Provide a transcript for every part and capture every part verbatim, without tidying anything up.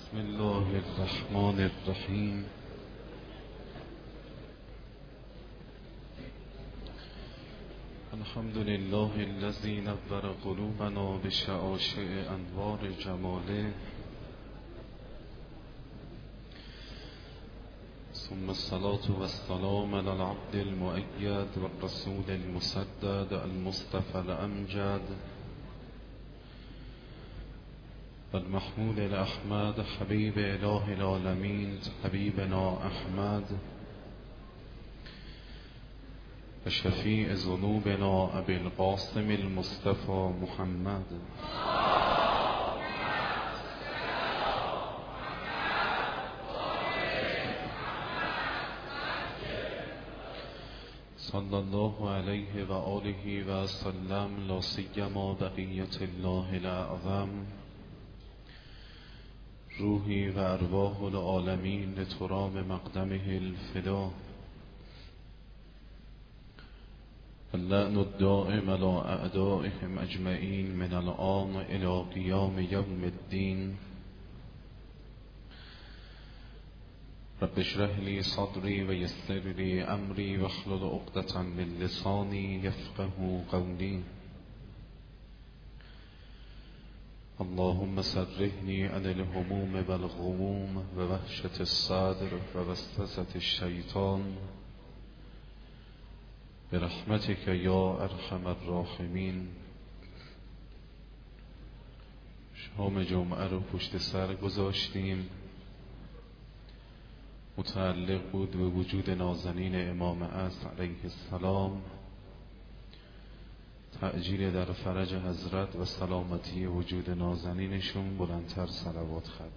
بسم الله الرحمن الرحیم. الحمد لله الذي نور قلوبنا بشعاشع انوار جماله، ثم الصلاة والسلام على العبد المؤيد والرسول المسدد المصطفى الأمجد والمحمود الأحمد حبيب إله العالمين حبيبنا أحمد وشفيع ذنوبنا أبي القاسم المصطفى محمد صلى الله عليه وآله وسلم، لا سيما بقية الله الأعظم روحي وأرواح العالمين لتراب مقدمه الفدا، اللعن الدائم على أعدائهم أجمعين من الآن إلى قيام يوم الدين. رب اشرح لي صدري ويسر لي أمري واحلل عقدة من لساني يفقه قولي. اللهم سرحني عن الهموم والغموم ووحشة الصدر ووسوسة الشيطان برحمتك یا ارحم الراحمین. شام جمعه رو پشت سر گذاشتیم، متعلق بود به وجود نازنین امام عصر علیه السلام، تعجیل در فرج حضرت و سلامتی وجود نازنینشون. بلندتر صلوات خط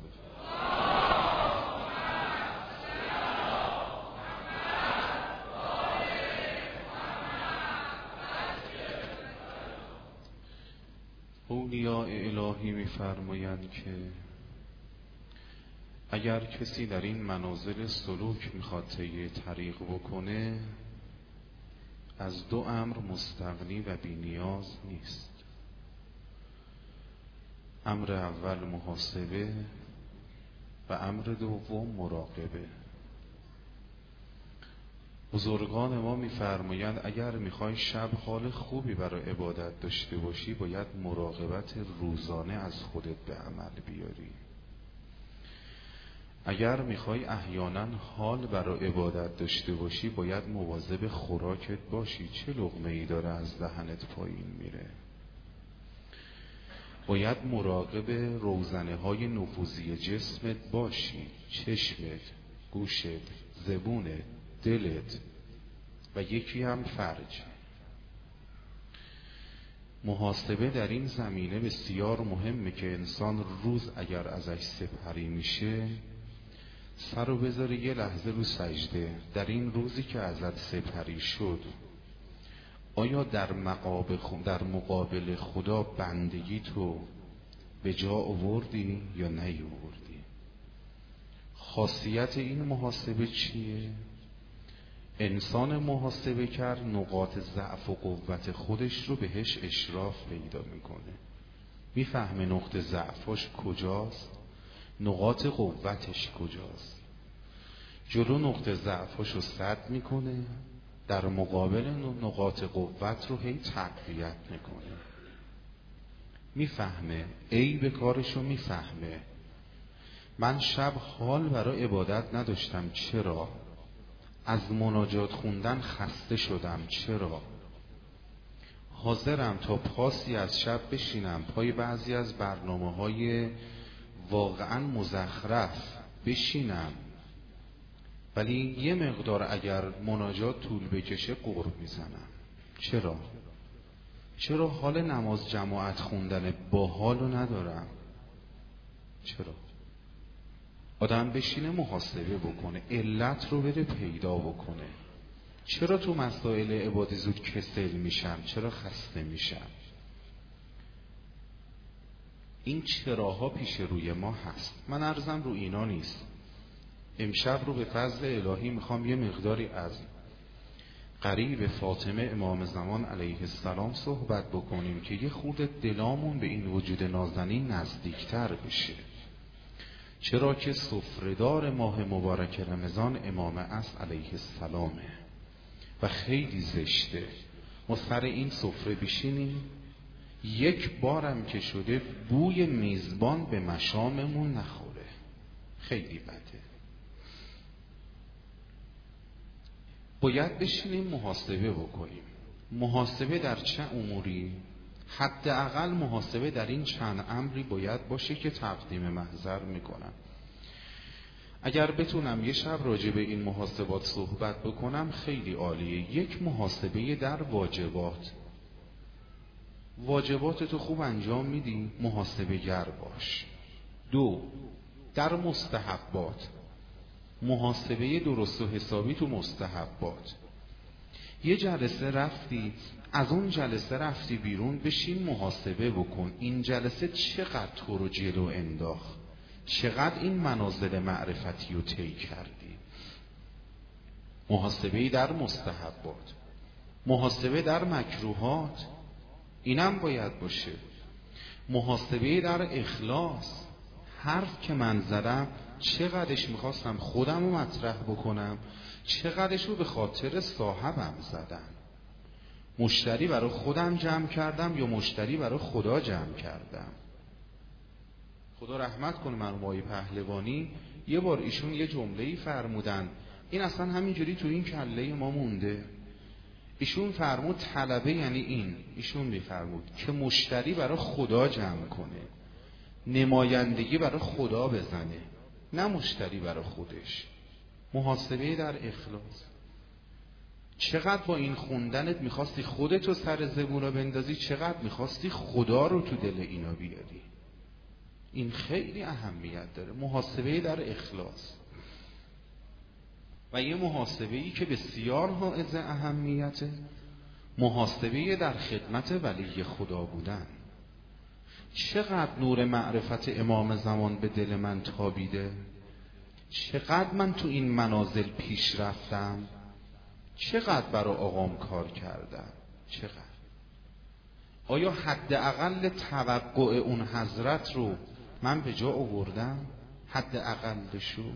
اولیاء الهی می‌فرمایند که اگر کسی در این منازل سلوک میخواد طی طریق بکنه، از دو امر مستغنی و بی نیاز نیست. امر اول محاسبه و امر دوم مراقبه. بزرگان ما میفرمایند اگر میخوای شب حال خوبی برای عبادت داشته باشی، باید مراقبت روزانه از خودت به عمل بیاری. اگر میخوای احیانا حال برای عبادت داشته باشی، باید مواظب خوراکت باشی. چه لقمه ای داره از دهنت پایین میره؟ باید مراقب روزنه های نفوذی جسمت باشی، چشمت، گوشت، زبونت، دلت و یکی هم فرج. محاسبه در این زمینه بسیار مهمه که انسان روز اگر ازش سپری میشه، سر رو بذاره یه لحظه رو سجده. در این روزی که ازت سپری شد، آیا در مقابل در مقابل خدا بندگی تو به جا آوردی یا نیاوردی؟ خاصیت این محاسبه چیه؟ انسان محاسبه کرد نقاط ضعف و قوت خودش رو بهش اشراف پیدا میکنه، میفهمه نقطه ضعفش کجاست، نقاط قوتش کجاست، جلو نقطه ضعفش رو سد میکنه، در مقابل نقاط قوت رو هی تقویت میکنه. میفهمه عیب کارش رو، میفهمه من شب حال برای عبادت نداشتم، چرا؟ از مناجات خوندن خسته شدم، چرا؟ حاضرم تا پاسی از شب بشینم پای بعضی از برنامه های واقعا مزخرف بشینم، ولی یه مقدار اگر مناجات طول بکشه قرب میزنم. چرا؟ چرا حال نماز جماعت خوندن با حالو ندارم؟ چرا؟ آدم بشینه محاسبه بکنه، علت رو بره پیدا بکنه. چرا تو مسائل عبادی زود کسل میشم؟ چرا خسته میشم؟ این چراها پیش روی ما هست. من عرضم رو اینا نیست. امشب رو به فضل الهی میخوام یه مقداری از قریب فاطمه امام زمان علیه السلام صحبت بکنیم که یه خورده دلامون به این وجود نازنین نزدیکتر بشه. چرا که سفره‌دار ماه مبارک رمضان امام است علیه السلامه و خیلی زشته ما سر این سفره بشینیم یک بارم که شده بوی میزبان به مشاممون نخوره، خیلی بده. باید بشینیم محاسبه بکنیم. محاسبه در چه اموری؟ حداقل محاسبه در این چند امری باید باشه که تقدیم محضر میکنم. اگر بتونم یه شب راجع به این محاسبات صحبت بکنم خیلی عالیه. یک، محاسبه در واجبات. واجبات تو خوب انجام میدی، محاسبه گر باش. دو، در مستحبات، محاسبه درست و حسابی تو مستحبات. یه جلسه رفتی، از اون جلسه رفتی بیرون، بشین محاسبه بکن این جلسه چقدر تو رو جلو انداخت، چقدر این منازل معرفتی رو طی کردی. محاسبه در مستحبات. محاسبه در مکروهات، اینم باید باشه. محاسبه در اخلاص، حرف که من زدم چقدرش میخواستم خودم رو مطرح بکنم، چقدرش رو به خاطر صاحبم زدم. مشتری برای خودم جمع کردم یا مشتری برای خدا جمع کردم. خدا رحمت کنه مرحوم آقای پهلوانی، یه بار ایشون یه جمله‌ای فرمودن، این اصلا همینجوری تو این کله ما مونده. ایشون فرمود طلبه یعنی این، ایشون میفرمود که مشتری برای خدا جمع کنه، نمایندگی برای خدا بزنه، نه مشتری برای خودش. محاسبه در اخلاص. چقدر با این خوندنت میخواستی خودتو سر زبون رو بندازی، چقدر میخواستی خدا رو تو دل اینا بیاری. این خیلی اهمیت داره، محاسبه در اخلاص. و یه محاسبه‌ای که بسیار حائز اهمیته، محاسبه در خدمت ولی خدا بودن. چقدر نور معرفت امام زمان به دل من تابیده، چقدر من تو این منازل پیش رفتم، چقدر برای آقام کار کردم، چقدر. آیا حداقل توقع اون حضرت رو من به جا آوردم؟ حداقلشو.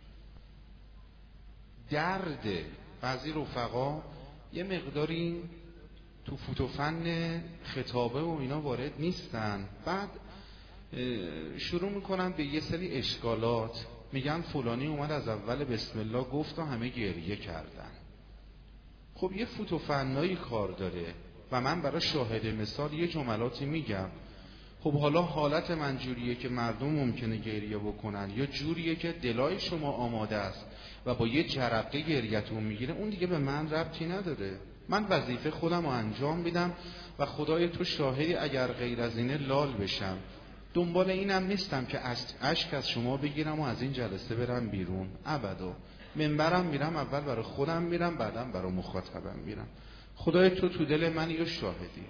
درد بعضی رفقا یه مقداری تو فوت و فن خطابه و اینا وارد نیستن، بعد شروع میکنن به یه سری اشکالات، میگن فلانی اومد از اول بسم الله گفت و همه گریه کردن. خب یه فوت و فنایی کار داره و من برای شاهد مثال یه جملاتی میگم. خب حالا حالت من جوریه که مردم ممکنه گریه بکنن، یا جوریه که دلای شما آماده است و با یه جرقه گریتون میگیره، اون دیگه به من ربطی نداره. من وظیفه خودم رو انجام میدم و خدای تو شاهدی اگر غیر از اینه لال بشم. دنبال اینم نیستم که اشک از شما بگیرم و از این جلسه برم بیرون، ابدا. منبرم میرم، اول برای خودم میرم، بعدم برای مخاطبم میرم. خدای تو تو دل من یه شاهدی.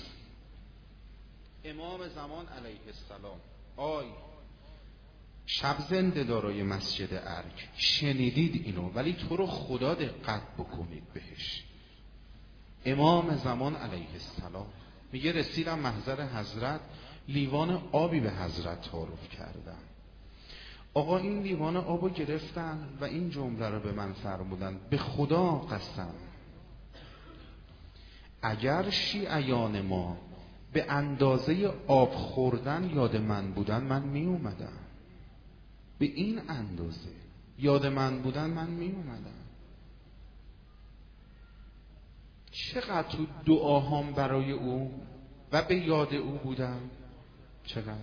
امام زمان علیه السلام، آی شب زنده دارای مسجد ارگ، شنیدید اینو، ولی تو رو خدا دقت بکنید بهش. امام زمان علیه السلام میگه رسیدم محضر حضرت، لیوان آبی به حضرت تعارف کردم. آقا این لیوان آبو گرفتن و این جمله رو به من فرمودن: به خدا قسم اگر شیعیان ما به اندازه آب خوردن یاد من بودن، من می اومدم. به این اندازه یاد من بودن، من می اومدم. چقدر تو دعاهام برای او و به یاد او بودم، چقدر.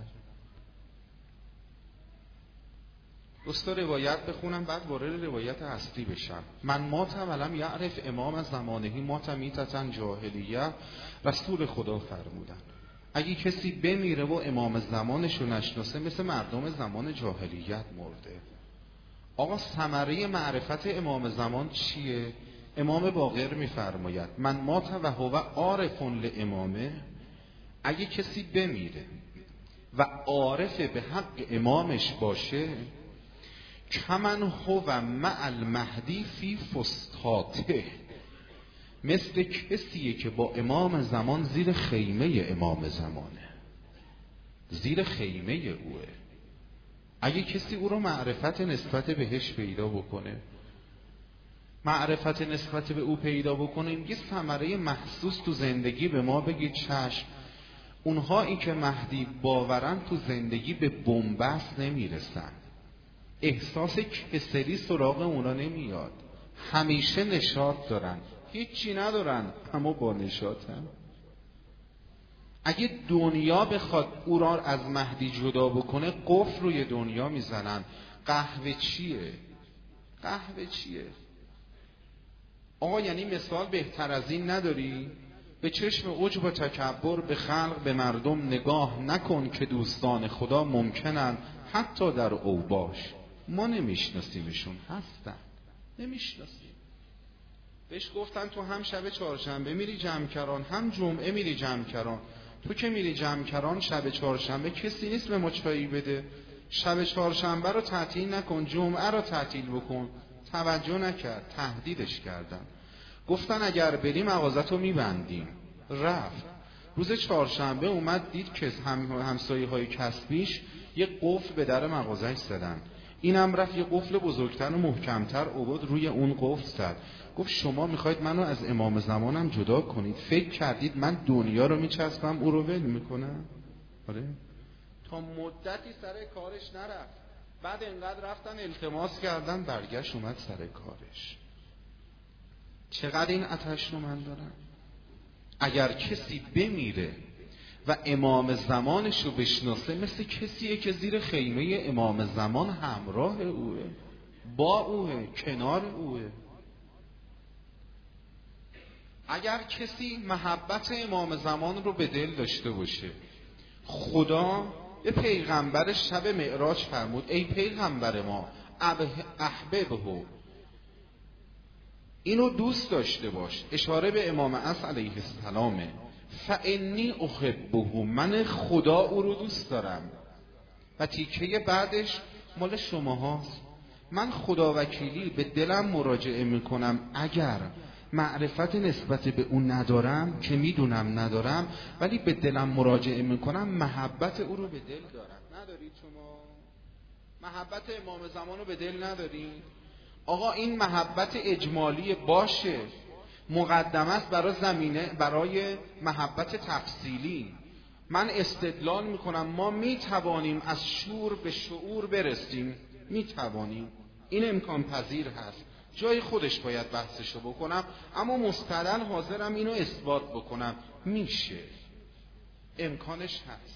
دوستا روایت بخونم بعد وارد روایت اصلی بشم. من مات ولم یعرف امام زمانهی مات میتة جاهلیه. رسول خدا فرمودن اگه کسی بمیره و امام زمانشو نشناسه، مثل مردم زمان جاهلیت مرده. آقا ثمره معرفت امام زمان چیه؟ امام باقر میفرماید من مات و هو عارف لامامه. اگه کسی بمیره و عارف به حق امامش باشه، کمن هو مع المهدی فی فسطاطه، مثل کسیه که با امام زمان زیر خیمه امام زمانه، زیر خیمه اوه. اگه کسی او رو معرفت نسبت بهش پیدا بکنه، معرفت نسبت به او پیدا بکنه، یه ثمره محسوس تو زندگی به ما بگید چشم. اونها این که مهدی باورن تو زندگی به بنبست نمیرسن، احساس کسری سراغ اونا نمیاد، همیشه نشاط دارن، هیچی ندارن اما با نشاطن. اگه دنیا بخواد او را از مهدی جدا بکنه قفل روی دنیا میزنن. قهوه چیه؟ قهوه چیه؟ آقا یعنی مثال بهتر از این نداری؟ به چشم عجب و تکبر به خلق به مردم نگاه نکن که دوستان خدا ممکنن حتی در اوباش. ما نمیشناسیمشون، هستن نمیشناسیم. بهش گفتن تو هم شب چهارشنبه میری جمکران هم جمعه میری جمکران. تو که میری جمکران شب چهارشنبه کسی نیست به ما چایی بده. شب چهارشنبه رو تعطیل نکن، جمعه رو تعطیل بکن. توجه نکرد، تهدیدش کردن. گفتن اگر بری مغازه‌تو میبندیم. رفت. روز چهارشنبه اومد دید که هم همسایه های کسبیش یه قفل به در مغازه‌اش زدن. اینم رفت یه قفل بزرگتر و محکمتر آورد روی اون قفل زد. گفت شما میخواید منو از امام زمانم جدا کنید؟ فکر کردید من دنیا رو میچسبم او رو ول میکنم؟ آره. تا مدتی سر کارش نرفت. بعد انقدر رفتن التماس کردن برگشت اومد سر کارش. چقدر این آتش رو من دارم. اگر کسی بمیره و امام زمانش رو بشناسه مثل کسیه که زیر خیمه امام زمان همراه اوه، با اوه، کنار اوه. اگر کسی محبت امام زمان رو به دل داشته باشه، خدا به پیغمبر شب معراج فرمود ای پیغمبر ما احببه، اینو دوست داشته باش، اشاره به امام عصر علیه السلامه. فانی احبه، من خدا او رو دوست دارم. و تیکه بعدش مال شما هاست. من خدا وکیلی به دلم مراجعه میکنم اگر معرفت نسبت به اون ندارم که میدونم ندارم، ولی به دلم مراجعه میکنم محبت او رو به دل دارم. ندارید شما؟ محبت امام زمان رو به دل ندارید؟ آقا این محبت اجمالی باشه، مقدمه است برای زمینه برای محبت تفصیلی. من استدلال میکنم ما میتوانیم از شور به شعور برسیم، میتوانیم، این امکان پذیر هست. جای خودش باید بحثشو بکنم، اما مستدل حاضرم اینو اثبات بکنم میشه، امکانش هست.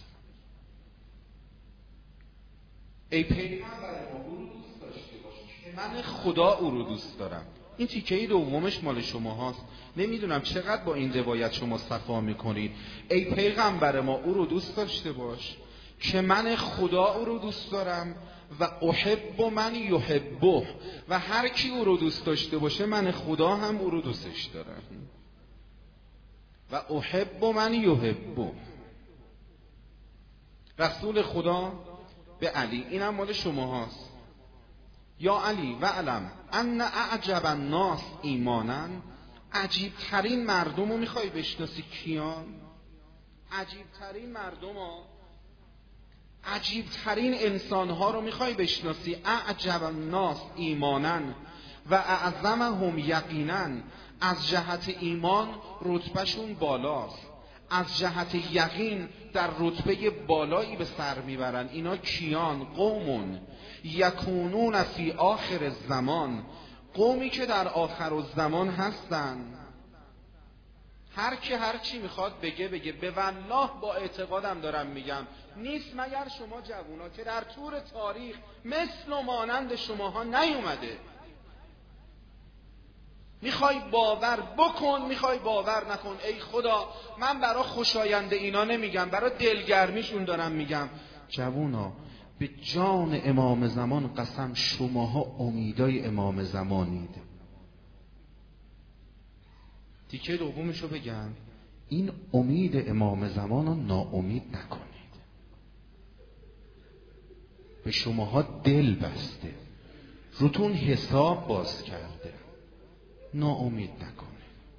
ای پیغمبر ما او رو دوست داشته باش که من خدا او رو دوست دارم. این تیکه دومش مال شما هاست. نمیدونم چقدر با این روایت شما صفا میکنید. ای پیغمبر ما او رو دوست داشته باش که من خدا او رو دوست دارم و احب من یحبه، و هر کی او رو دوست داشته باشه من خدا هم او رو دوستش دارم. و احب من یحبه. رسول خدا به علی، اینم مال شما هاست. یا علی و علم ان اعجب الناس ایمانا، عجیب ترین مردم رو میخوای بشناسی کیان؟ عجیب ترین مردم ها، عجیب ترین انسان ها رو میخوای بشناسی؟ اعجب الناس ایمانا و اعظمهم یقینا. از جهت ایمان رتبهشون بالاست، از جهت یقین در رتبه بالایی به سر میبرن. اینا کیان؟ قومون یکونون فی آخر الزمان، قومی که در آخر الزمان هستن. هر کی هر چی میخواد بگه بگه، به والله با اعتقادم دارم میگم، نیست مگر شما جوونا که در طول تاریخ مثل و مانند شماها نیومده. میخوای باور بکن، میخوای باور نکن. ای خدا من برای خوشاینده اینا نمیگم، برای دلگرمیشون دارم میگم. جوونا به جان امام زمان قسم، شماها امیدای امام زمانید. تیکه دومشو بگم، این امید امام زمان رو ناامید نکنید. به شماها دل بسته، روتون حساب باز کرده، ناامید نکنید.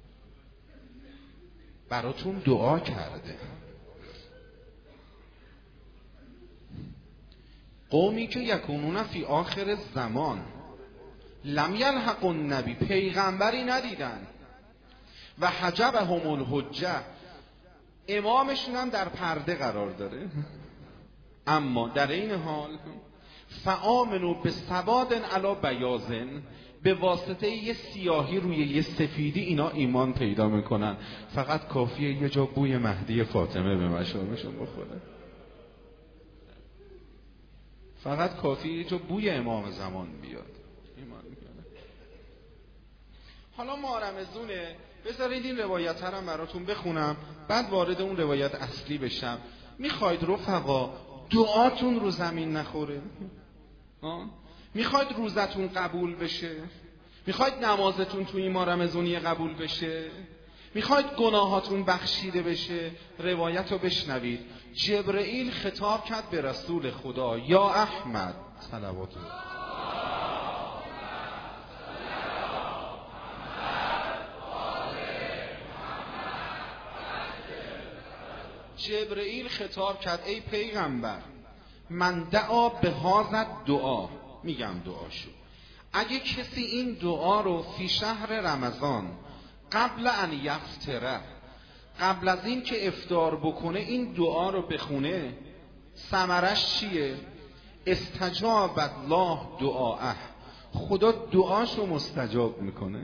براتون دعا کرده. قومی که یکونون فی آخر زمان لم یلحق النبی، پیغمبری ندیدن، و حجبهم الحجه، امامشون هم در پرده قرار داره، اما در این حال فآمنوا بسواد علی بیاض، به واسطه یه سیاهی روی یه سفیدی اینا ایمان پیدا میکنن. فقط کافیه یه جا بوی مهدی فاطمه به مشامشون بخوره، فقط کافیه یه جا بوی امام زمان بیاد ایمان میکنه. حالا ما رمزونه، بذارید این روایت هم براتون بخونم بعد وارد اون روایت اصلی بشم. میخواید رفقا دعاتون رو زمین نخوره؟ میخواید روزتون قبول بشه؟ میخواید نمازتون توی این ماه رمضانی قبول بشه؟ میخواید گناهاتون بخشیده بشه؟ روایت رو بشنوید. جبرئیل خطاب کرد به رسول خدا، یا احمد صلوات الله، جبرئیل خطاب کرد ای پیغمبر، من دعا به هذا دعا، میگم دعاشو، اگه کسی این دعا رو فی شهر رمضان قبل ان یفطره، قبل از این که افطار بکنه این دعا رو بخونه، ثمرش چیه؟ استجاب الله دعاه، خدا دعاشو مستجاب میکنه.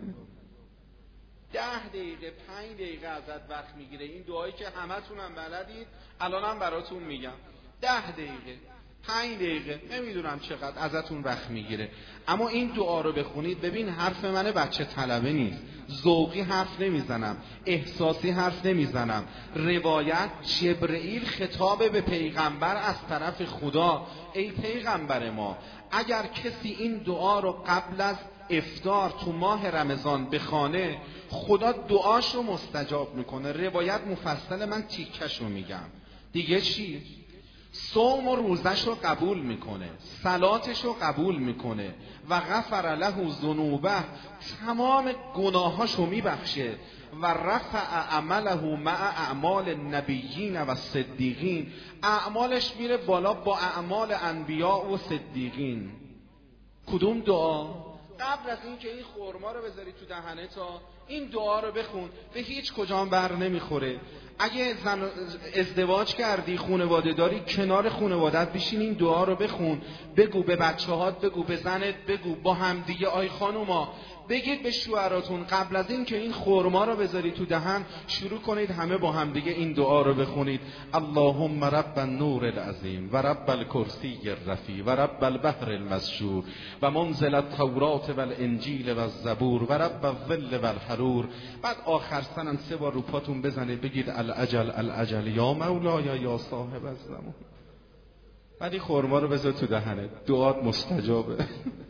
ده دقیقه پنج دقیقه ازت وقت میگیره، این دعایی که همتون هم بلدید الانم براتون میگم، ده دقیقه پنج دقیقه نمیدونم چقدر ازتون وقت میگیره، اما این دعا رو بخونید. ببین حرف من بچه طلبه نیست، ذوقی حرف نمیزنم، احساسی حرف نمیزنم. روایت جبرئیل خطاب به پیغمبر از طرف خدا، ای پیغمبر ما اگر کسی این دعا رو قبل از افطار تو ماه رمضان بخونه خدا دعاشو مستجاب میکنه. روایت مفصل، من تیکشو میگم دیگه. چی؟ صوم و روزشو قبول میکنه، صلاتشو قبول میکنه، و غفر له ذنوبه، تمام گناهاشو میبخشه، و رفع عمله مع اعمال النبیین و صدیقین، اعمالش میره بالا با اعمال انبیاء و صدیقین. کدوم دعا؟ قبل از این که این خرما رو بذاری تو دهنه تا این دعا رو بخون، به هیچ کجام بر نمیخوره. اگه زن ازدواج کردی، خانواده داری، کنار خانوادت بشین این دعا رو بخون، بگو به بچه هات، بگو به زنت، بگو با هم دیگه. آی خانوما بگید به شوهراتون قبل از این که این خرما رو بذاری تو دهن شروع کنید همه با هم دیگه این دعا رو بخونید. اللهم رب النور العظیم و رب الکرسی الرفیع و رب البحر المسجور و منزل التورات و الانجیل و الزبور و رب الظل و الحرور. بعد آخر سنن سه بار رو پاتون بزنید بگید الاجل الاجل یا مولایا یا صاحب الزمان. بعد این خرما رو بذار تو دهنت، دعات مستجابه.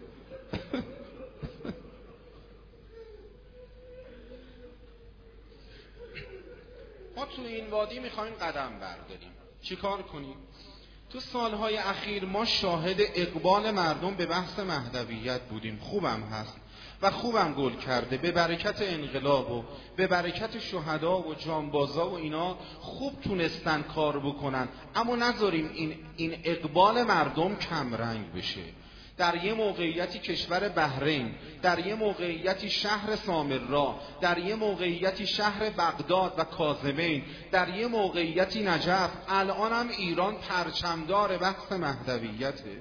ما تو این وادی میخوایم قدم برداریم، چی کار کنیم؟ تو سالهای اخیر ما شاهد اقبال مردم به بحث مهدویت بودیم، خوبم هست و خوبم گل کرده، به برکت انقلاب و به برکت شهدا و جانبازا و اینا خوب تونستن کار بکنن، اما نذاریم این, این اقبال مردم کم رنگ بشه. در یه موقعیتی کشور بحرین، در یه موقعیتی شهر سامرا، در یه موقعیتی شهر بغداد و کاظمین، در یه موقعیتی نجف، الان هم ایران پرچمدار بحث مهدویته.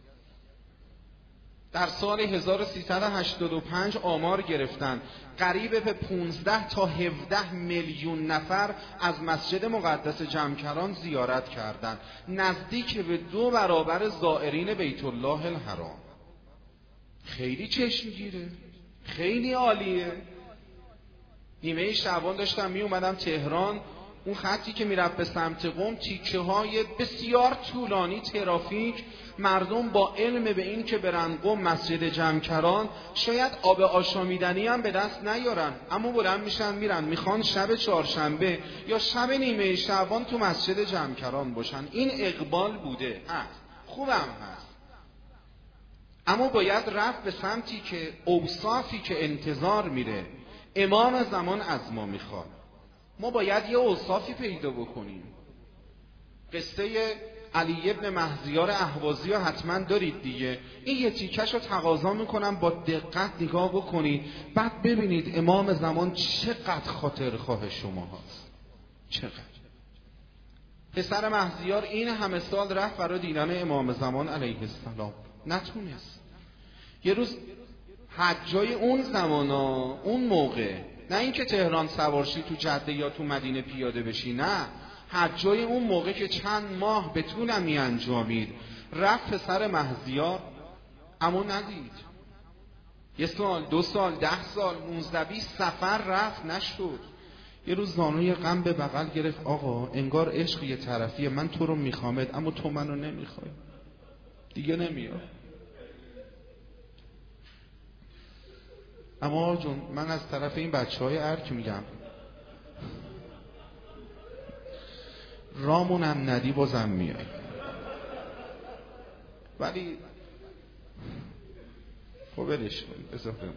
در سال هزار و سیصد و هشتاد و پنج آمار گرفتن قریب به پانزده تا هفده میلیون نفر از مسجد مقدس جمکران زیارت کردند، نزدیک به دو برابر زائرین بیت الله الحرام. خیلی چشمگیره، خیلی عالیه. نیمه شعبان داشتم می اومدم تهران، اون خطی که میرفت به سمت قم تیکه های بسیار طولانی ترافیک، مردم با علم به این که برن قم مسجد جمکران شاید آب آشامیدنی هم به دست نیارن، اما بلند میشن میرن میخوان شب چهارشنبه یا شب نیمه شعبان تو مسجد جمکران باشن. این اقبال بوده، هست، خوبم هست، اما باید رفت به سمتی که اوصافی که انتظار میره امام زمان از ما میخواد. ما باید یه اوصافی پیدا بکنیم. قصه علی ابن مهزیار اهوازی رو حتما دارید دیگه. این یه تیکش رو تقاضا میکنم با دقت نگاه بکنید، بعد ببینید امام زمان چقدر خاطرخواه شما هست، چقدر. پسر مهزیار این همه سال رفت برای دیدن امام زمان علیه السلام، نتونست. یه روز حجای اون زمانا، اون موقع، نه اینکه تهران سوارشی تو جده یا تو مدینه پیاده بشی، نه، حجای اون موقع که چند ماه به طول می انجامید، رفت پسر مهزیار اما ندید. یه سال، دو سال، ده سال، نوزده بیست سفر رفت نشد. یه روز زانوی غم به بغل گرفت، آقا انگار عشق یه طرفیه، من تو رو میخوامت اما تو منو نمیخوای، دیگه نمیاد. اما جون من از طرف این بچه های ارک میگم، رامونم ندی بازم میای. ولی خب ولش کن، بذار بمون.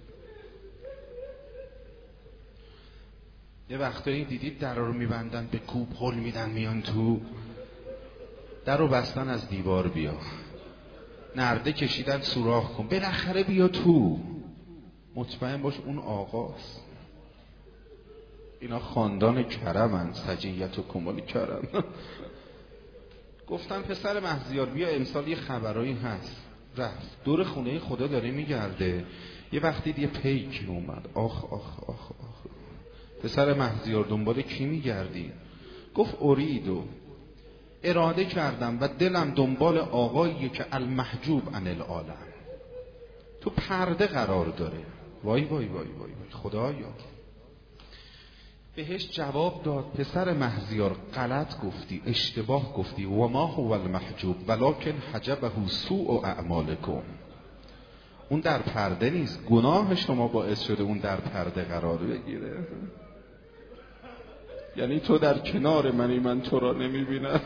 یه وقتایی دیدید در رو میبندن به کوب هل میدن میان تو، در رو بستن از دیوار بیا، نرده کشیدن سوراخ کن، بالاخره بیا تو، مطمئن باش اون آقاست. اینا خاندان کرمن، سجیت و کمال کرم. گفتن پسر مهزیار بیا امسال یه خبرایی هست. رفت دور خونه خدا داره میگرده، یه وقتی یه پیک اومد، آخ آخ آخ آخ. پسر مهزیار دنبال کی میگردی؟ گفت اریدو، اراده کردم و دلم دنبال آقاییه که المحجوب عن العالم، تو پرده قرار داره. وای وای وای وای وای خدایا. بهش جواب داد پسر مهزیار غلط گفتی، اشتباه گفتی، و ما هو المحجوب ولکن حجبه سوء اعمالکم. اون در پرده نیست، گناه شما باعث شده اون در پرده قرار بگیره. یعنی تو در کنار منی، من تو را نمیبینم.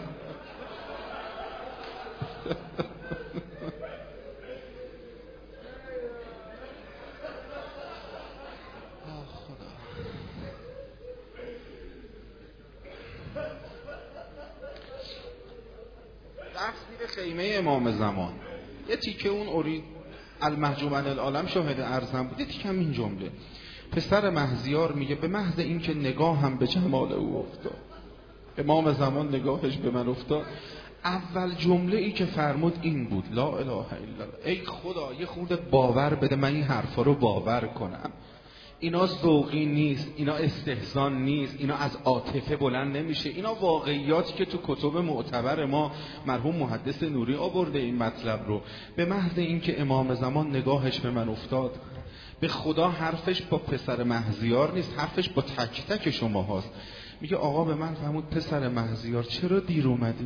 خیمه امام زمان یه تیکه اون اوری المحجوب عن العالم شاهد ارزم بود، یه تیکه هم این جمله. پسر مهزیار میگه به محض این که نگاهم به جمال او افتاد، امام زمان نگاهش به من افتاد، اول جمله ای که فرمود این بود لا اله الا الله. ای خدا یه خورده باور بده من این حرفا رو باور کنم. اینا ذوقی نیست، اینا استحسان نیست، اینا از عاطفه بلند نمیشه، اینا واقعیاتی که تو کتب معتبر ما مرحوم محدث نوری آورده این مطلب رو. به محض اینکه امام زمان نگاهش به من افتاد، به خدا حرفش با پسر مهزیار نیست، حرفش با تک تک شما هاست. میگه آقا به من فرمود پسر مهزیار چرا دیر اومدی؟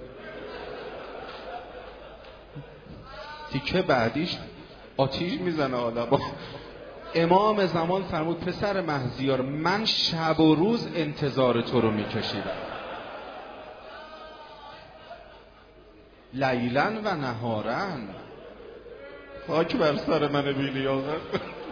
تیکه بعدیش آتیش میزنه آدم. امام زمان فرمود پسر مهزیار من شب و روز انتظار تو رو میکشیدم، لیلا و نهارن. خاک بر سر من بی لیاقت.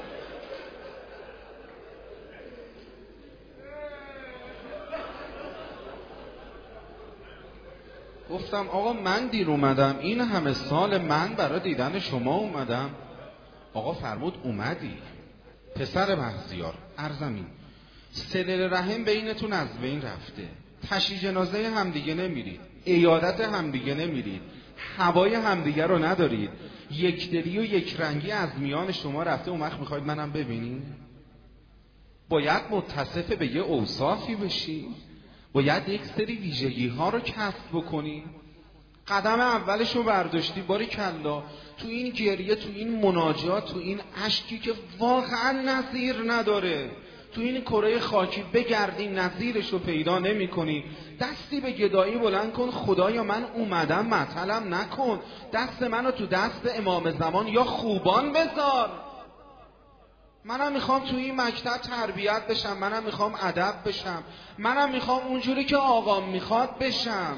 گفتم آقا من دیر اومدم، این همه سال من برای دیدن شما اومدم. آقا فرمود اومدی پسر مهزیار، ارزمین صله رحم بینتون از بین رفته، تشییع جنازه همدیگه نمیرید، عیادت همدیگه نمیرید، هوای همدیگه رو ندارید، یکدلی و یک رنگی از میان شما رفته. اون وقت میخواید منم ببینید؟ باید متصف به یه اوصافی بشی، باید یک سری ویژگی ها رو کسب بکنی. قدم اولش رو برداشتی، باری کلا تو این گریه، تو این مناجات، تو این اشکی که واقعا نظیر نداره، تو این کره خاکی بگردی نظیرش رو پیدا نمی کنی، دستی به گدایی بلند کن، خدایا من اومدم معطلم نکن، دست منو تو دست امام زمان یا خوبان بذار. منم میخوام تو این مکتب تربیت بشم، منم میخوام ادب بشم، منم میخوام اونجوری که آقام میخواد بشم.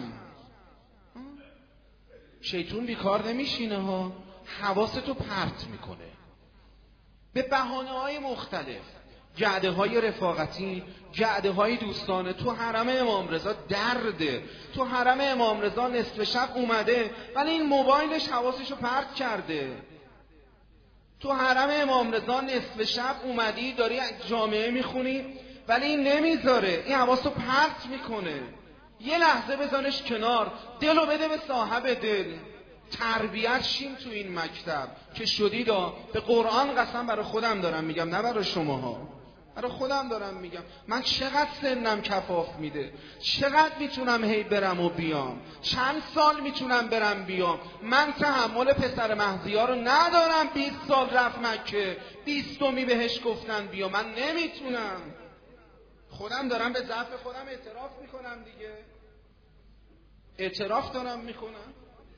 شیطون بیکار نمیشینه ها، حواستو پرت میکنه به بهانه‌های مختلف. جعده های رفاقتی، جعده های دوستانه. تو حرم امام رضا درده، تو حرم امام رضا نصف شب اومده ولی این موبایلش حواسشو پرت کرده. تو حرم امام رضا نصف شب اومدی داری جامعه میخونی ولی این نمیذاره، این حواسو پرت میکنه. یه لحظه بزنش کنار، دلو بده به صاحب دل. تربیت شیم تو این مکتب که شدیدا. به قرآن قسم برای خودم دارم میگم، نه برای شماها، برای خودم دارم میگم. من چقدر سنم کفاف میده، چقدر میتونم هی برم و بیام، چند سال میتونم برم بیام. من تحمل پسر مهدی‌ها رو ندارم. بیست سال رفت مکه، بیستمی بهش گفتن بیا، من نمیتونم. خودم دارم به ضعف خودم اعتراف میکنم دیگه، اعتراف دارم میکنم.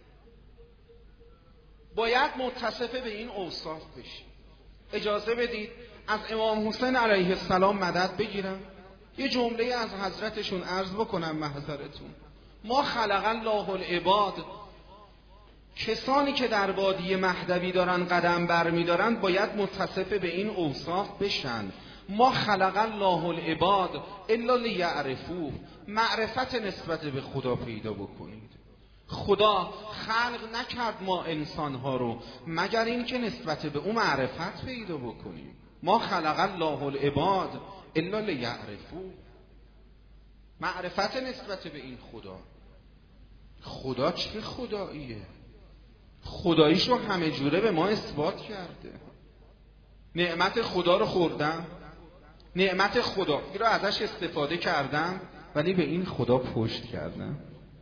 باید متصف به این اوصاف بشی. اجازه بدید از امام حسین علیه السلام مدد بگیرم، یه جمله از حضرتشون عرض بکنم محضرتون. ما خلق الله العباد، کسانی که در وادی مهدوی دارن قدم برمیدارن باید متصف به این اوصاف بشن. ما خلق الله العباد الا لیعرفوه، معرفت نسبت به خدا پیدا بکنید. خدا خلق نکرد ما انسانها رو مگر این که نسبت به اون معرفت پیدا بکنیم. ما خلق الله العباد الا لیعرفوه، معرفت نسبت به این خدا. خدا چه خداییه؟ خداییشو همه جوره به ما اثبات کرده. نعمت خدا رو خوردم، نعمت خدا رو ازش استفاده کردم ولی به این خدا پشت کردم.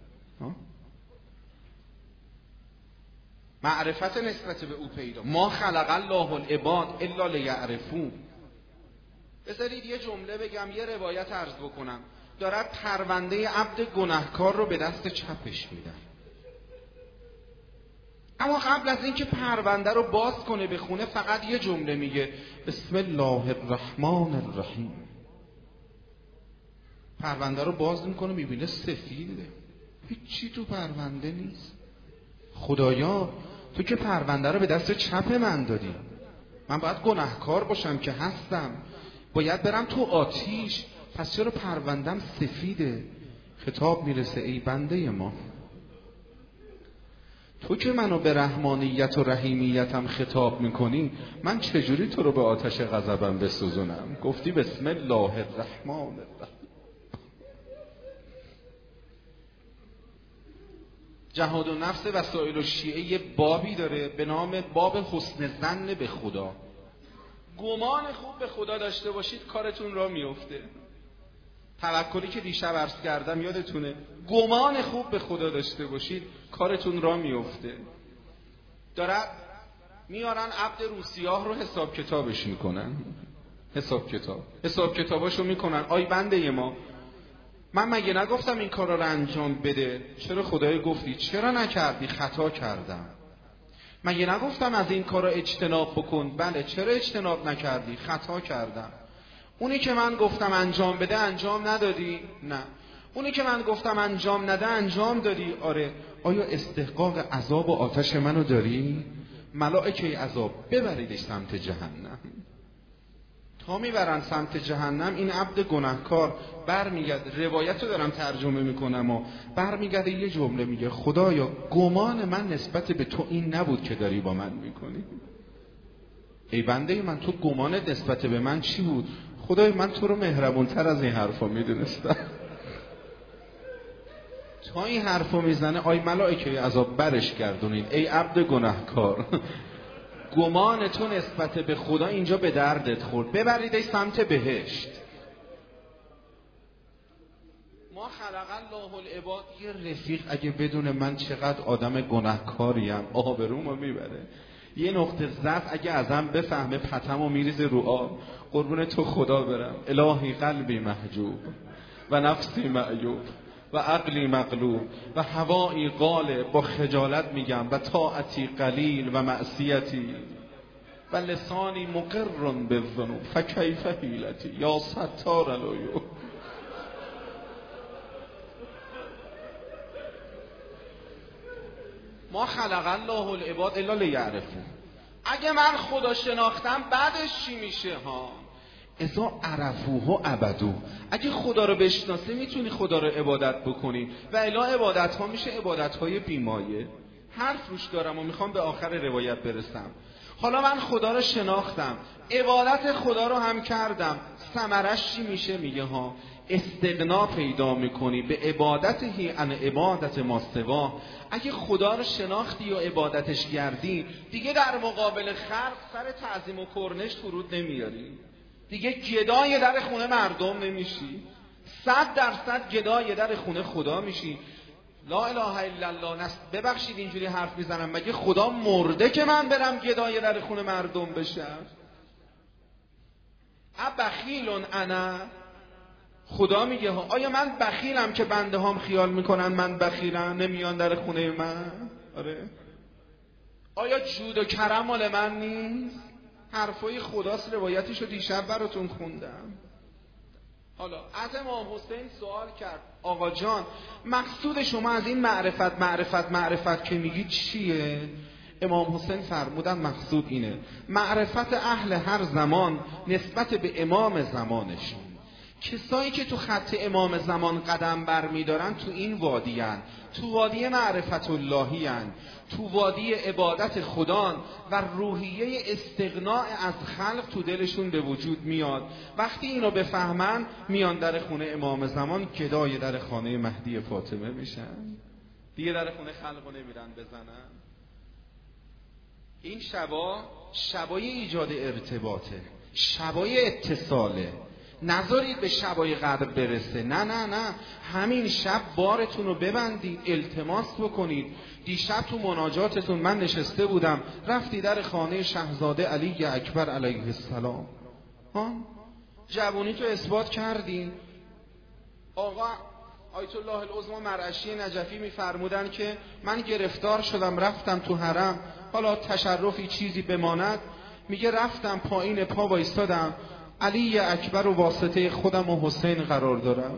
معرفت نسبت به او پیدا. ما خلق الله العباد الا لیعرفوه. بذارید یه جمله بگم، یه روایت عرض بکنم. دارد پرونده عبد گناهکار رو به دست چپش میدن، اما قبل از اینکه پرونده رو باز کنه بخونه فقط یه جمله میگه بسم الله الرحمن الرحیم. پرونده رو باز میکنه میبینه سفیده، هیچی تو پرونده نیست. خدایا تو که پرونده رو به دست چپ من دادی، من باید گناهکار باشم که هستم، باید برم تو آتیش، پس چرا پروندم سفیده؟ خطاب میرسه ای بنده ما، تو که منو به رحمانیت و رحیمیتم خطاب میکنی، من چجوری تو رو به آتش غضبم بسوزونم؟ گفتی بسم الله الرحمن الرحیم. جهاد و نفس وسائل و شیعه یه بابی داره به نام باب حسن ظن به خدا. گمان خوب به خدا داشته باشید کارتون را میفته. توکلی که دیشب عرض کردم یادتونه، گمان خوب به خدا داشته باشید کارتون را میفته. دارد میارن عبد روسیاه رو حساب کتابش میکنن، حساب کتاب حساب کتاباشو میکنن. آی بنده ما، من مگه نگفتم این کارا رو انجام بده؟ چرا خدای گفتی؟ چرا نکردی؟ خطا کردم. مگه نگفتم از این کارا اجتناب بکن؟ بله. چرا اجتناب نکردی؟ خطا کردم. اونی که من گفتم انجام بده انجام ندادی؟ نه. اونی که من گفتم انجام نده انجام دادی؟ آره. آیا استحقاق عذاب و آتش منو داری؟ ملائکه عذاب ببریدش سمت جهنم. تا میبرن سمت جهنم این عبد گناهکار برمیگرده، روایت رو دارم ترجمه میکنم و برمیگرده یه جمله میگه خدایا گمان من نسبت به تو این نبود که داری با من میکنی. ای بنده من، تو گمانت نسبت به من چی بود؟ خدای من تو رو مهربونتر از این حرفا میدونستم. تا این حرفو میزنه آی ملائکه عذاب برش گردونید ای عبد گناهکار، گمان تو نسبت به خدا اینجا به دردت خورد، ببریدش سمت بهشت. ما خلق الله العباد، یه رفیق اگه بدون من چقدر آدم گناهکاریم آبرومو میبره. یه نقطه ضعف اگه ازم بفهمه پتمو میریزه رو آب. قربون تو خدا برم. الهی قلبی محجوب و نفسی معیوب و عقلی مغلوب و هوایی غالب، با خجالت میگم، و طاعتی قلیل و معصیتی و لسانی مقر بالذنوب فکیف حیلتی یا ستار العیوب. ما خلق الله العباد الا لیعرفوه. اگه من خدا شناختم بعدش چی میشه ها؟ اذا عرفوه عبدوه. اگه خدا رو بشناسی میتونی خدا رو عبادت بکنی، و الا عبادت ها میشه عبادت های بیمایه. حرف روش دارم و میخوام به آخر روایت برسم. حالا من خدا رو شناختم، عبادت خدا رو هم کردم، ثمرش چی میشه؟ میگه ها استغنا پیدا میکنی به عبادتی عن عبادت ما سوا. اگه خدا رو شناختی و عبادتش کردی، دیگه در مقابل خلق سر تعظیم و کرنش فرود نمیاری، دیگه گدای در خونه مردم نمیشی، صد درصد گدای در خونه خدا میشی. لا اله الا الله. نست ببخشید اینجوری حرف میزنم، مگه خدا مرده که من برم گدای در خونه مردم بشم؟ ابخیلون انا. خدا میگه ها آیا من بخیلم که بنده هام خیال میکنن من بخیلم نمیان در خونه من؟ آره. آیا جود و کرم مال من نیست؟ حرفای خداست، روایتشو دیشب براتون خوندم. حالا از امام حسین سوال کرد آقا جان مقصود شما از این معرفت معرفت معرفت که میگی چیه؟ امام حسین فرمودن مقصود اینه معرفت اهل هر زمان نسبت به امام زمانشون. کسایی که تو خط امام زمان قدم بر میدارن تو این وادی هن. تو وادی معرفت اللهی هن. تو وادی عبادت خدا و روحیه استغناء از خلق تو دلشون به وجود میاد. وقتی اینو بفهمن میان در خونه امام زمان گدای در خانه مهدی فاطمه میشن، دیگه در خونه خلقو نمیرن بزنن. این شبا شبای ایجاد ارتباطه، شبای اتصاله. نذارید به شبای قدر برسه، نه نه نه، همین شب بارتون رو ببندید، التماس بکنید. دیشب تو مناجاتتون من نشسته بودم، رفتی در خانه شهزاده علی اکبر علیه السلام، ها جوونی تو اثبات کردین. آقا آیت الله العظمی مرعشی نجفی میفرمودن که من گرفتار شدم رفتم تو حرم، حالا تشرفی چیزی بماند، میگه رفتم پایین پا وایستادم، علی اکبر و واسطه خودم و حسین قرار دارم.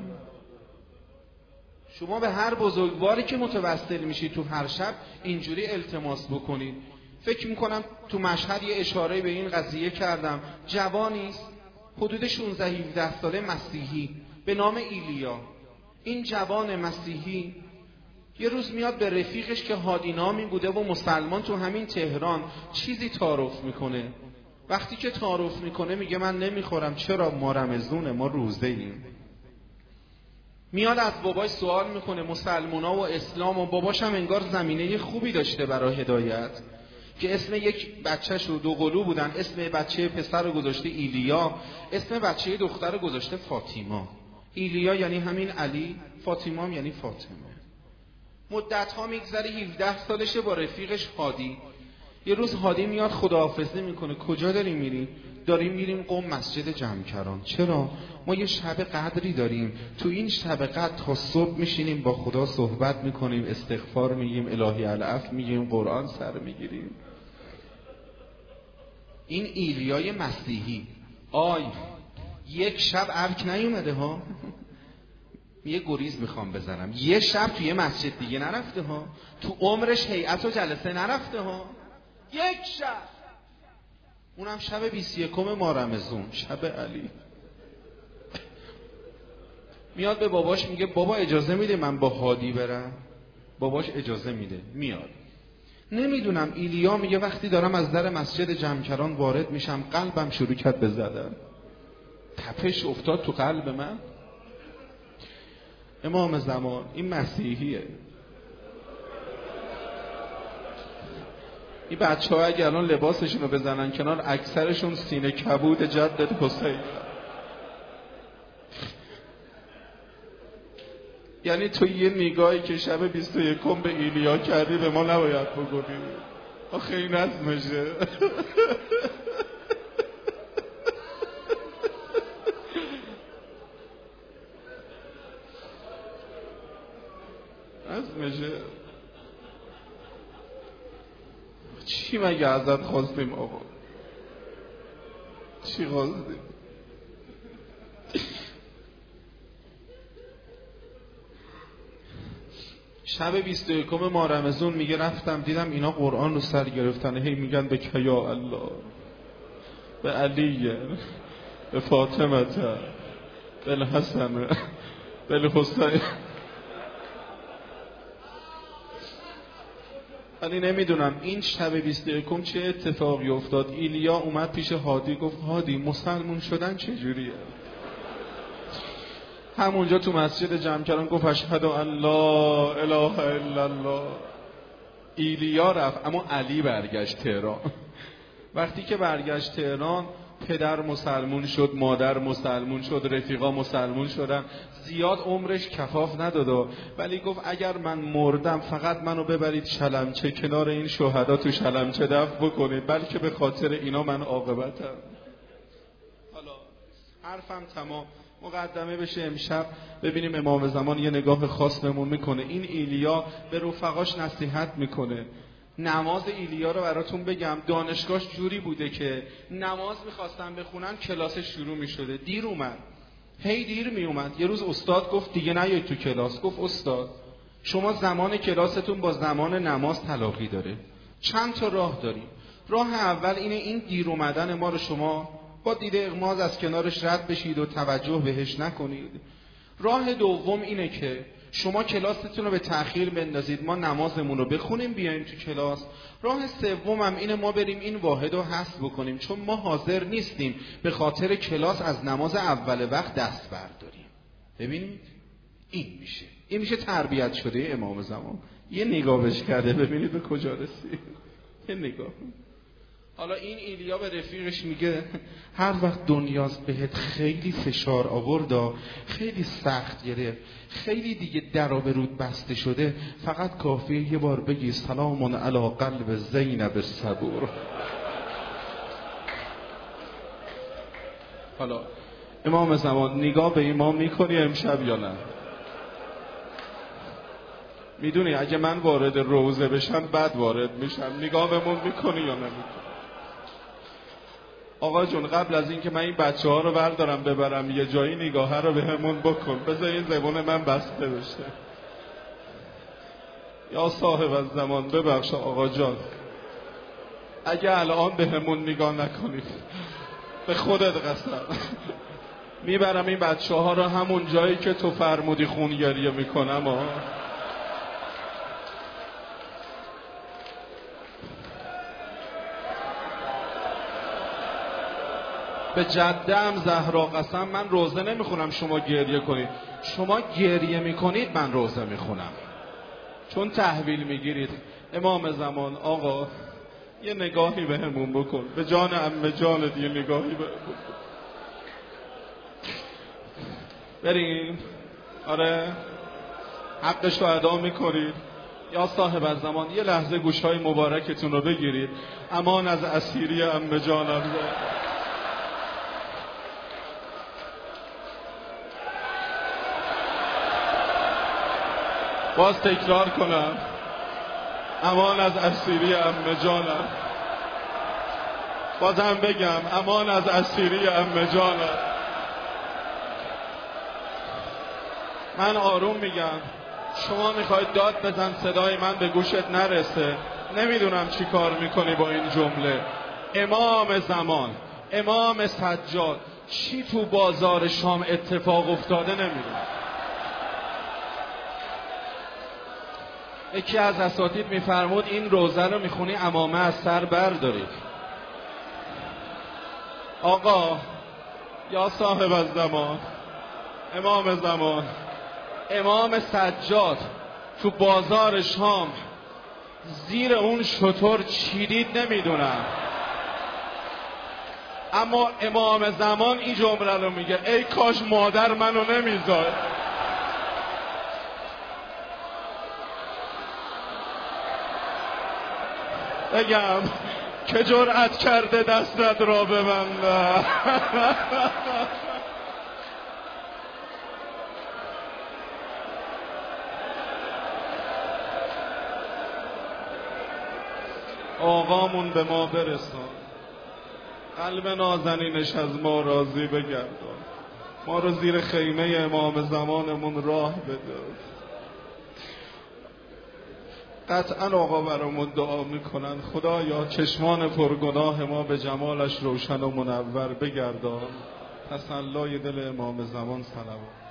شما به هر بزرگواری که متوسل میشی تو هر شب اینجوری التماس بکنید. فکر میکنم تو مشهد یه اشاره به این قضیه کردم. جوانیست حدود شانزده هفده ساله مسیحی به نام ایلیا. این جوان مسیحی یه روز میاد به رفیقش که هادی نامی بوده و مسلمان تو همین تهران چیزی تعارف میکنه. وقتی که تعارف میکنه میگه من نمیخورم. چرا؟ ما رمضونه، ما روزه ایم. میاد از باباش سوال میکنه مسلمونا و اسلام، و باباش هم انگار زمینه خوبی داشته برای هدایت، که اسم یک بچهش رو دو قلو بودن، اسم بچه پسر رو گذاشته ایلیا، اسم بچه دختر رو گذاشته فاطیما. ایلیا یعنی همین علی، فاطیما یعنی فاطمه. مدت ها میگذره، هفده سالشه، با رفیقش هادی. یه روز هادی میاد خداحافظی میکنه. کجا داریم میریم؟ داریم میریم قم مسجد جمکران. چرا؟ ما یه شب قدری داریم، تو این شب قدر تا صبح میشینیم با خدا صحبت میکنیم، استغفار میگیم، الهی العفو میگیم، قرآن سر میگیریم. این ایلیای مسیحی آی یک شب ارک نیومده ها، یه گریز میخوام بزنم، یه شب توی یه مسجد دیگه نرفته ها، تو عمرش هیئت و جلسه نرفته ها، یک شب، اونم شب بیست و یکم ماه رمضان، شب علی. میاد به باباش میگه بابا اجازه میده من با هادی برم؟ باباش اجازه میده، میاد. نمیدونم ایلیا میگه وقتی دارم از در مسجد جمکران وارد میشم قلبم شروع کرد به زدن، تپش افتاد تو قلب من. امام زمان این مسیحیه. این بچه ها اگه الان لباسشون رو بزنن کنار، اکثرشون سینه کبود جدت حسین. یعنی تو یه نگاهی که شب بیست و یکم به ایلیا کردی به ما نباید بگونی. آخه این نظمشه. نظمشه. چی مگه ازت خواستیم آقا؟ چی خواستیم؟ شب بیست و یکم ماه رمضان میگه رفتم دیدم اینا قرآن رو سر گرفتن، هی میگن به کیا الله، به علیه، به فاطمه بالحسن بالحسین. ولی نمیدونم این شب بیست و یکم چه اتفاقی افتاد. ایلیا اومد پیش هادی گفت هادی مسلمون شدن چجوریه؟ همونجا تو مسجد جمع کردن گفت اشهد ان لا اله الا الله. ایلیا رفت اما علی برگشت تهران. وقتی که برگشت تهران پدر مسلمون شد، مادر مسلمون شد، رفیقا مسلمون شدن. زیاد عمرش کفاف نداد ولی گفت اگر من مردم فقط منو ببرید شلمچه، کنار این شهدا تو شلمچه دفن بکنید، بلکه به خاطر اینا من عاقبتم. حالا حرفم تمام، مقدمه بشه امشب ببینیم امام زمان یه نگاه خاص بهمون میکنه. این ایلیا به رفقاش نصیحت میکنه. نماز ایلیا رو براتون بگم، دانشگاهش جوری بوده که نماز میخواستن بخونن کلاسش شروع میشده، دیر اومد، هی دیر میومد. یه روز استاد گفت دیگه نیاید تو کلاس. گفت استاد شما زمان کلاستون با زمان نماز تلاقی داره، چند تا راه داریم. راه اول اینه این دیر اومدن ما رو شما با دید اغماض از کنارش رد بشید و توجه بهش نکنید. راه دوم اینه که شما کلاستون رو به تأخیر بندازید، ما نمازمون رو بخونیم بیایم تو کلاس. راه سوم هم اینه ما بریم این واحد رو حذف بکنیم، چون ما حاضر نیستیم به خاطر کلاس از نماز اول وقت دست برداریم. ببینید این میشه این میشه تربیت شده امام زمان. یه نگاه بهش کرده ببینید به کجا رسید. یه نگاه. حالا این ایلیا به رفیقش میگه هر وقت دنیا بهت خیلی فشار آورد، خیلی سخت گرفت، خیلی دیگه در آبرود بسته شده، فقط کافیه یه بار بگی سلام علی قلب زینب صبور. حالا امام زمان نگاه به امام میکنی امشب یا نه؟ میدونی اگه من وارد روزه بشم بعد وارد میشم، نگاه بهمون میکنی یا نمیکنی؟ آقا جون قبل از این که من این بچه ها رو بردارم ببرم یه جایی، نگاه رو به همون بکن، بذار این زبون من بسته بشه. یا صاحب از زمان ببخش آقا جان، اگه الان به همون نگاه نکنی به خودت قسم میبرم این بچه ها رو همون جایی که تو فرمودی خونگریه میکنم. آه به جدم زهرا قسم من روزه نمیخونم شما گریه کنید. شما گریه میکنید من روزه میخونم، چون تحویل میگیرید. امام زمان آقا یه نگاهی به همون بکن، به جان عمه جانت یه نگاهی به بکن. بریم. آره حقش رو ادا میکنید. یا صاحب از زمان یه لحظه گوشهای مبارکتون رو بگیرید. امان از اسیری عمه جانم. باز تکرار کنم، امان از اسیری عمه جانم. بازم بگم امان از اسیری عمه جانم. من آروم میگم، شما میخواید داد بزن صدای من به گوشت نرسه. نمیدونم چی کار میکنی با این جمله. امام زمان، امام سجاد، چی تو بازار شام اتفاق افتاده نمیدونم. یکی از اساتید میفرمود این روزه رو میخونی عمامه از سر بردارید. آقا یا صاحب از زمان، امام زمان، امام سجاد تو بازار شام زیر اون شتر چیدید نمیدونم، اما امام زمان این جمله رو میگه ای کاش مادر منو نمیذاره. بگم که جرأت کرده دستت را ببنده. آقامون به ما برسان، قلب نازنینش از ما راضی بگردان، ما رو زیر خیمه امام زمانمون راه بده. قطعا آقا برامون دعا میکنن خدایا چشمان پرگناه ما به جمالش روشن و منور بگردان. تسلای دل امام زمان صلوات.